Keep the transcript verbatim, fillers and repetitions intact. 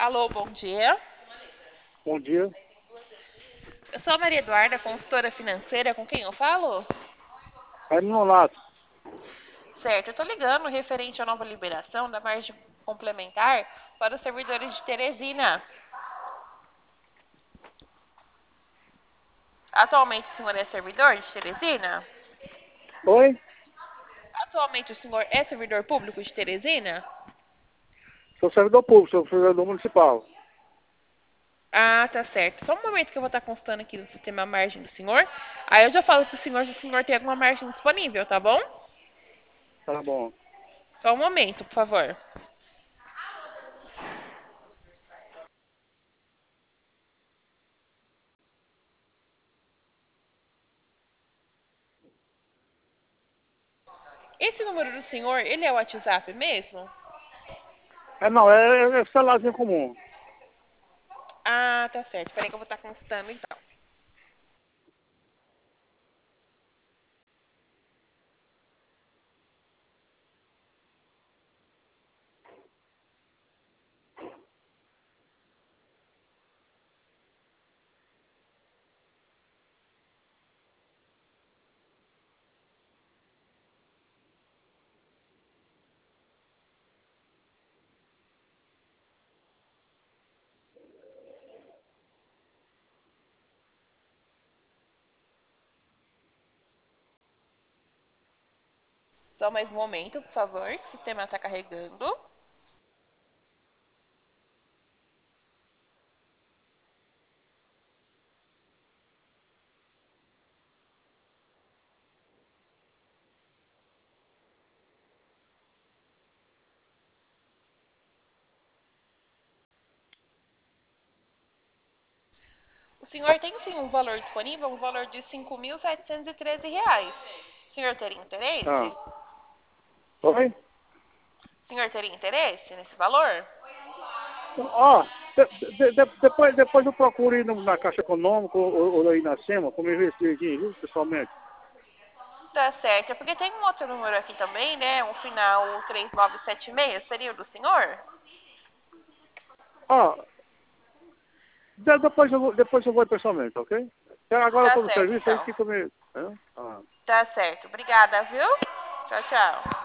Alô, bom dia. Bom dia. Eu sou a Maria Eduarda, consultora financeira. Com quem eu falo? É no Nonato. Certo, eu tô ligando referente à nova liberação da margem complementar para os servidores de Teresina. Atualmente o senhor é servidor de Teresina? Oi? Atualmente o senhor é servidor público de Teresina? Sou servidor público, sou servidor municipal. Ah, tá certo. Só um momento que eu vou estar consultando aqui no sistema a margem do senhor. Aí eu já falo pro senhor se o senhor tem alguma margem disponível, tá bom? Tá bom. Só um momento, por favor. Esse número do senhor, ele é o WhatsApp mesmo? É não, é, é celularzinho comum. Ah, tá certo. Peraí que eu vou estar consultando então. Só mais um momento, por favor, que o sistema está carregando. O senhor tem sim um valor disponível, um valor de cinco mil setecentos e treze reais. O senhor teria interesse? Ah. Oi? O senhor teria interesse nesse valor? Ó, de- de- de- depois, depois eu procuro ir no- na Caixa Econômica ou, ou aí na SEMA, como investir aqui, viu, pessoalmente. Tá certo. É porque tem um outro número aqui também, né? Um final três nove sete seis. Seria o do senhor? Ó, de- depois, eu vou, depois eu vou ir pessoalmente, ok? Então, agora eu Tá tô no certo, serviço aí então. que comigo. Ah. Tá certo. Obrigada, viu? Tchau, tchau.